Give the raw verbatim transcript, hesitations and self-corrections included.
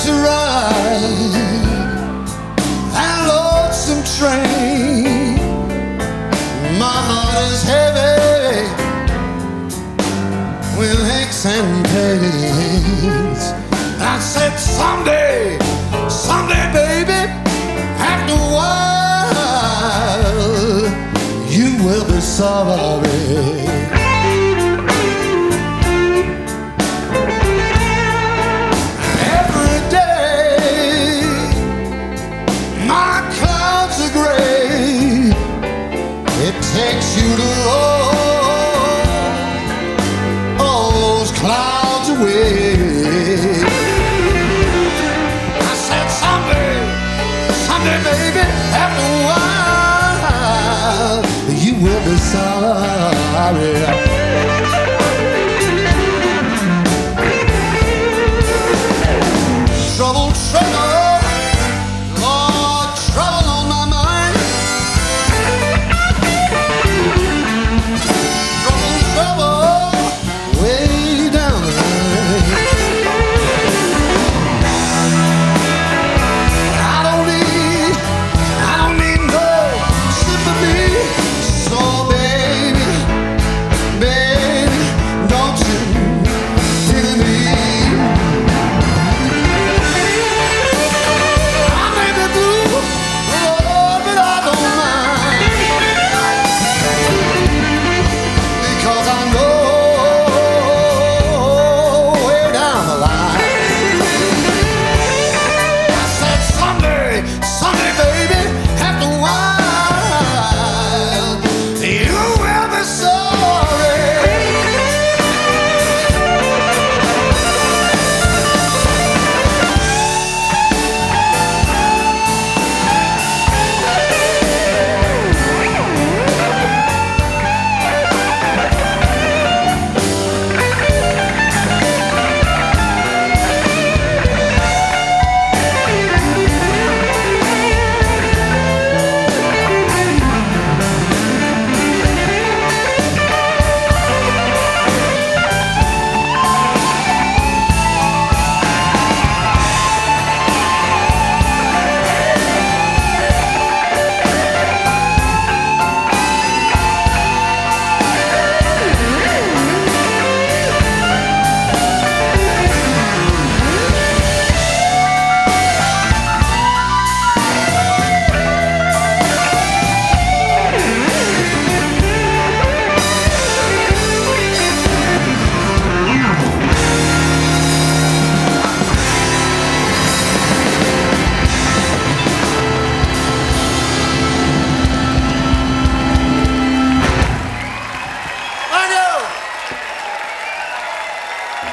to ride that lonesome train. My heart is heavy with aches and pains. I said someday, someday, baby, after a while, you will be sorry. Takes you to roll all those clouds away. I said someday, someday, baby, after a while, you will be sorry.